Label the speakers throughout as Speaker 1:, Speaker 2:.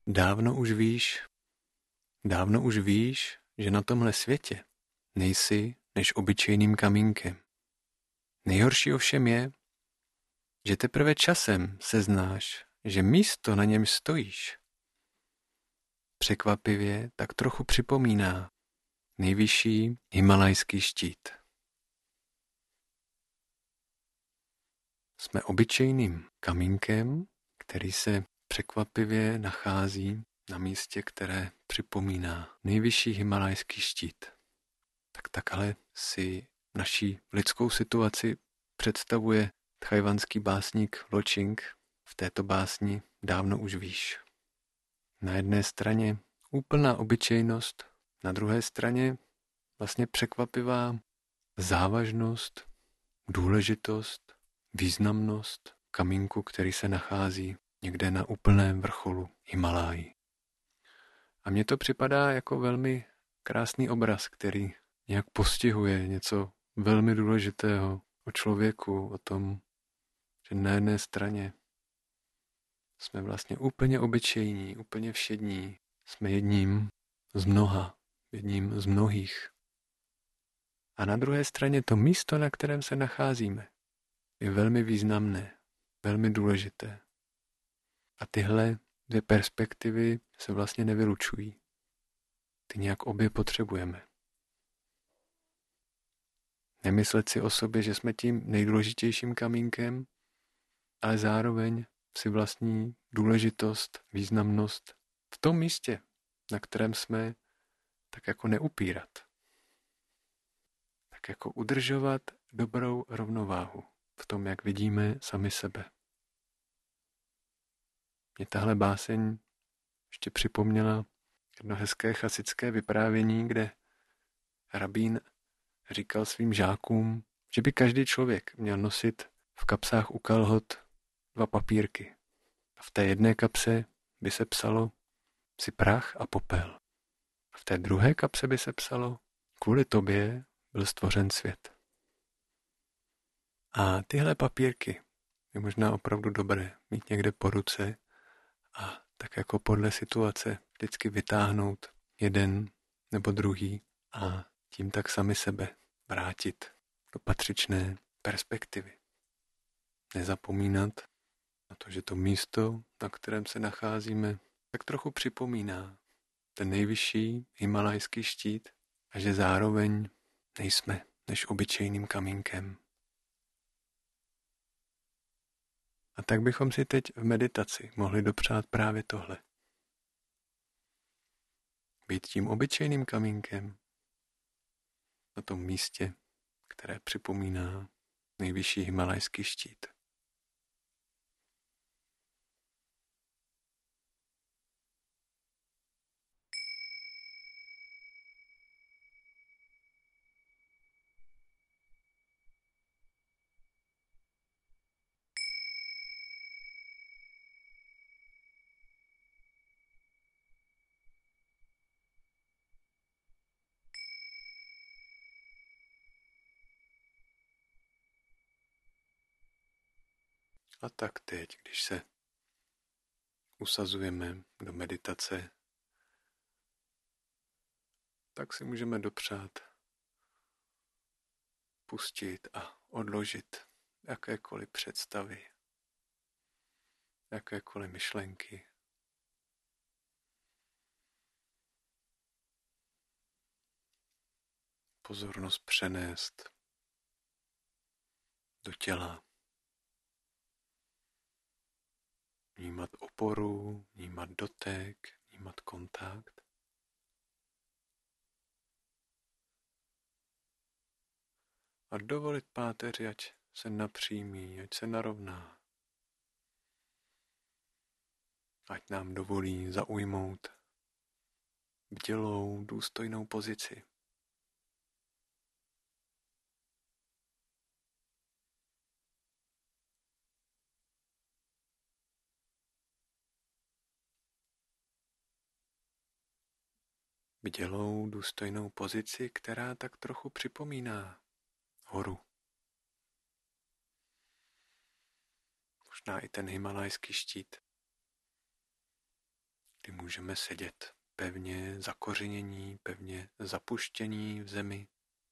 Speaker 1: Dávno už víš, že na tomhle světě nejsi než obyčejným kamínkem. Nejhorší ovšem je, že teprve časem seznáš, že místo, na něm stojíš, překvapivě tak trochu připomíná nejvyšší himalajský štít. Jsme obyčejným kamínkem, který se překvapivě nachází na místě, které připomíná nejvyšší himalajský štít. Tak ale si naší lidskou situaci představuje tchajwanský básník Ločing v této básni Dávno už víš. Na jedné straně úplná obyčejnost, na druhé straně vlastně překvapivá závažnost, důležitost, významnost kamínku, který se nachází někde na úplném vrcholu Himalájí. A mně to připadá jako velmi krásný obraz, který nějak postihuje něco velmi důležitého o člověku, o tom, že na jedné straně jsme vlastně úplně obyčejní, úplně všední, jsme jedním z mnoha, jedním z mnohých. A na druhé straně to místo, na kterém se nacházíme, je velmi významné, velmi důležité. A tyhle dvě perspektivy se vlastně nevylučují. Ty nějak obě potřebujeme. Nemyslet si o sobě, že jsme tím nejdůležitějším kamínkem, ale zároveň si vlastní důležitost, významnost v tom místě, na kterém jsme, tak jako neupírat. Tak jako udržovat dobrou rovnováhu v tom, jak vidíme sami sebe. Mě tahle báseň ještě připomněla jedno hezké chasické vyprávění, kde rabín říkal svým žákům, že by každý člověk měl nosit v kapsách u kalhot 2 papírky. A v té jedné kapse by se psalo si prach a popel. A v té druhé kapse by se psalo kvůli tobě byl stvořen svět. A tyhle papírky je možná opravdu dobré mít někde po ruce a tak jako podle situace vždycky vytáhnout jeden nebo druhý a tím tak sami sebe vrátit do patřičné perspektivy. Nezapomínat na to, že to místo, na kterém se nacházíme, tak trochu připomíná ten nejvyšší himalajský štít a že zároveň nejsme než obyčejným kamínkem. A tak bychom si teď v meditaci mohli dopřát právě tohle. Být tím obyčejným kamínkem na tom místě, které připomíná nejvyšší himalajský štít. A tak teď, když se usazujeme do meditace, tak si můžeme dopřát pustit a odložit jakékoliv představy, jakékoliv myšlenky. Pozornost přenést do těla. Vnímat oporu, vnímat dotek, vnímat kontakt. A dovolit páteři, ať se napřímí, ať se narovná. Ať nám dovolí zaujmout bdělou, důstojnou pozici. Bdělou, důstojnou pozici, která tak trochu připomíná horu. Možná i ten himalajský štít, kdy můžeme sedět pevně zakořenění, pevně zapuštění v zemi.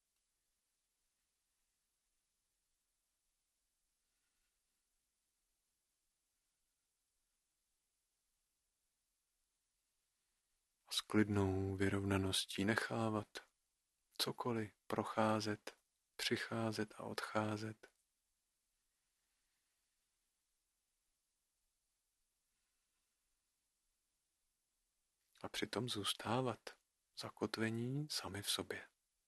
Speaker 1: A s klidnou vyrovnaností nechávat cokoliv procházet, přicházet a odcházet. A přitom zůstávat zakotvení sami v sobě.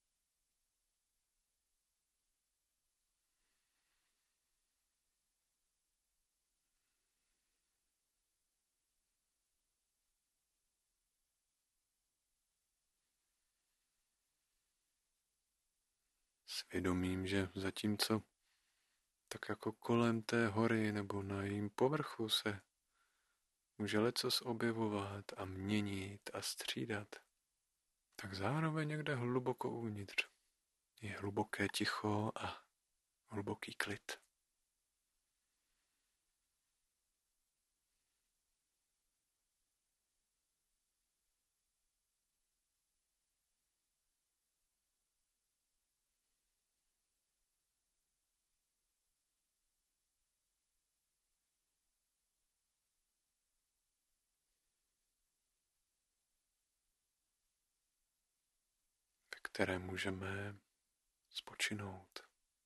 Speaker 1: Svědomím, že zatímco tak jako kolem té hory nebo na jejím povrchu se může lecos objevovat a měnit a střídat, tak zároveň někde hluboko uvnitř je hluboké ticho a hluboký klid. Ve které můžeme spočinout.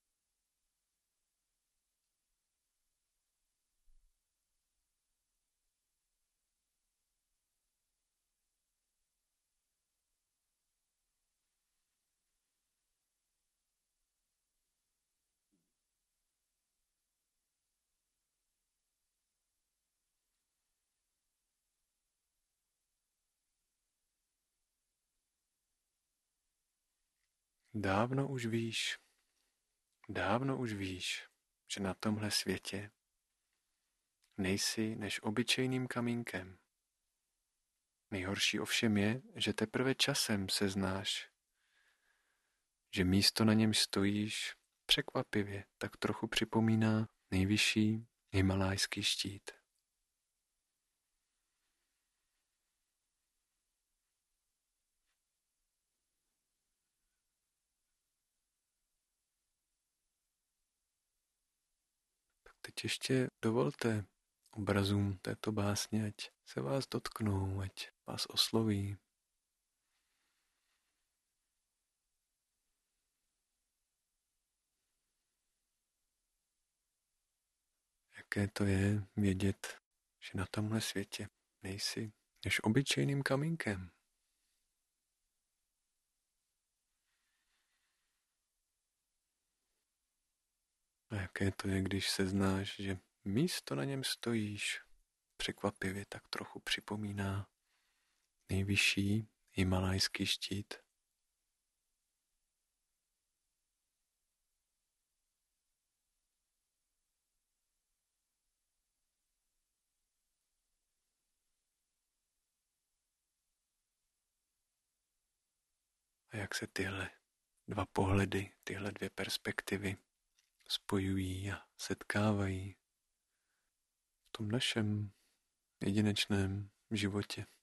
Speaker 1: Dávno už víš, že na tomhle světě nejsi než obyčejným kamínkem. Nejhorší ovšem je, že teprve časem seznáš, že místo, na němž stojíš, překvapivě tak trochu připomíná nejvyšší himalajský štít. Tak teď ještě dovolte obrazům této básně, ať se vás dotknou, ať vás osloví. Jaké to je vědět, že na tomhle světě nejsi než obyčejným kamínkem. A jaké to je, když seznáš, že místo, na něm stojíš, překvapivě tak trochu připomíná nejvyšší himalajský štít. A jak se tyhle dva pohledy, tyhle dvě perspektivy spojují a setkávají v tom našem jedinečném životě.